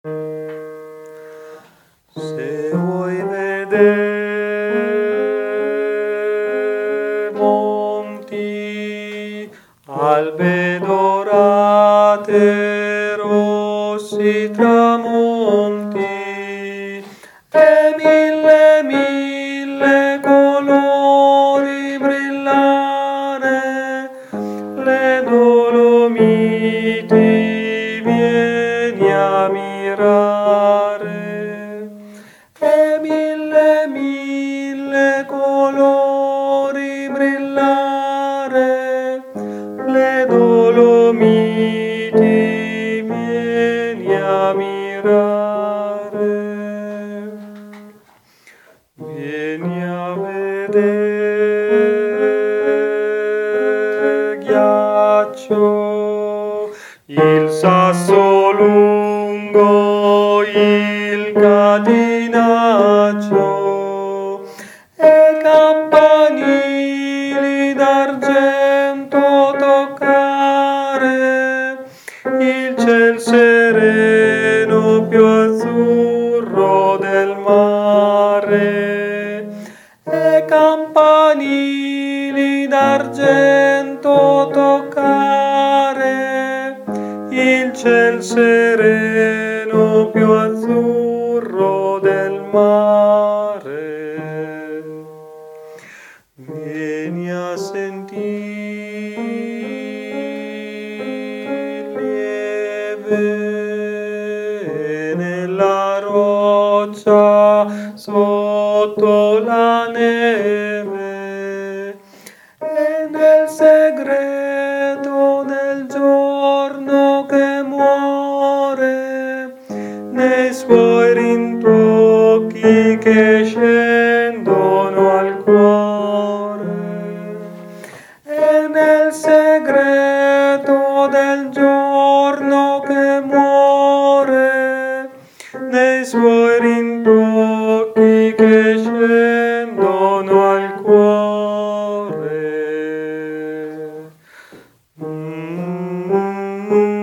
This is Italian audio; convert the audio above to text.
Se vuoi vedere monti, albe dorate, rossi tramonti e mille colori brillare, le Dolomiti vieni a mirare. E mille colori brillare, le Dolomiti vieni a mirare. Vieni a vedere ghiaccio, il sasso lungo, il catinaccio e campanili d'argento toccare, il ciel sereno più azzurro del mare e campanili d'argento toccare, il ciel sereno più azzurro del mare. Vieni a sentir lieve nella roccia sotto la neve e nel segreto del giorno che muore, nei suoi rintocchi che scendono al cuore, e nel segreto del giorno che muore, nei suoi rintocchi che scendono al cuore.